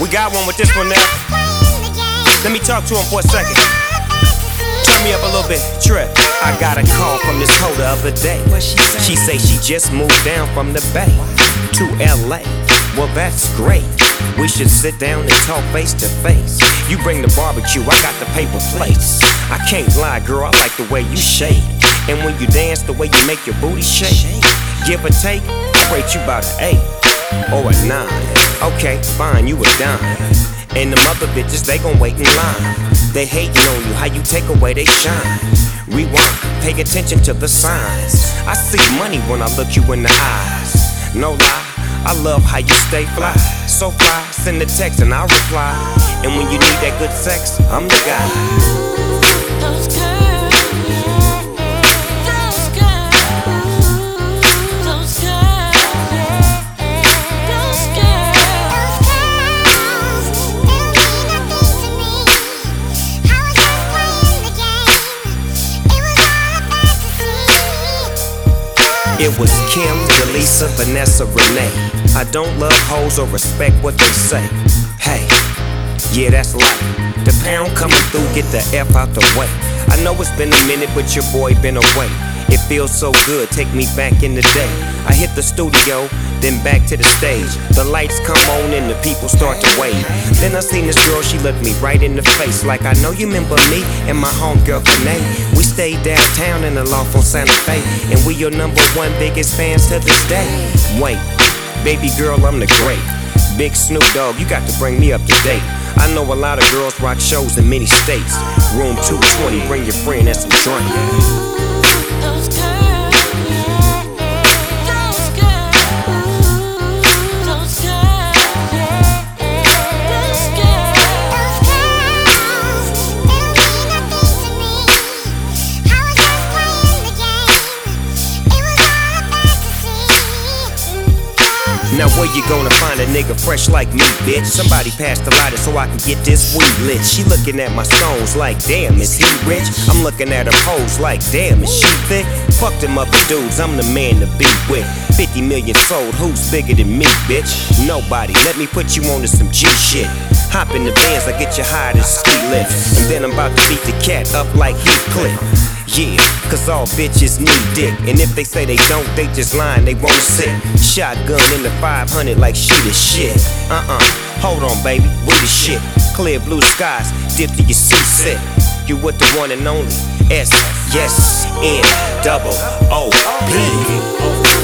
got one with this one now. Let me talk to him for a second. Turn me up a little bit, Trip. I got a call from this hoe the other day. She say she just moved down from the Bay to LA. Well, that's great. We should sit down and talk face to face. You bring the barbecue, I got the paper plates. I can't lie, girl, I like the way you shake. And when you dance, the way you make your booty shake. Give or take, I rate you about an 8 or a 9. Okay, fine, you a dime. And them other bitches, they gon' wait in line. They hating on you, how you take away they shine. Rewind, pay attention to the signs. I see money when I look you in the eyes. No lie, I love how you stay fly. So fly, send a text and I'll reply. And when you need that good sex, I'm the guy. Those girls, those girls, those girls, those girls, It was Kim, Delisa, Vanessa, Renee. I don't love hoes or respect what they say. Hey, yeah, that's life. The pound coming through, get the F out the way. I know it's been a minute, but your boy been away. It feels so good, take me back in the day. I hit the studio, then back to the stage. The lights come on and the people start to wave. Then I seen this girl, she looked me right in the face. Like, I know you remember me and my homegirl Renee. We stayed downtown in the loft on Santa Fe, and we your #1 biggest fans to this day. Wait, baby girl, I'm the great. Big Snoop Dogg, you got to bring me up to date. I know a lot of girls rock shows in many states. Room 220, bring your friend and some drink. those girls, those girls, those girls, those Now where you gonna find a nigga fresh like me, bitch? Somebody pass the lighter so I can get this weed lit. She looking at my stones like, damn, is he rich? I'm looking at her pose like, damn, is she thick? Fuck them other dudes, I'm the man to be with. 50 million sold, who's bigger than me, bitch? Nobody, let me put you on to some G shit. Hop in the Benz, I get you higher than ski lift. And then I'm about to beat the cat up like Heathcliff. Yeah, cause all bitches need dick. And if they say they don't, they just lying, they won't sit. Shotgun in the 500 like she the shit. Hold on baby, we the shit. Clear blue skies, dip to your seat set. You with the one and only S, yes, N, double O, P.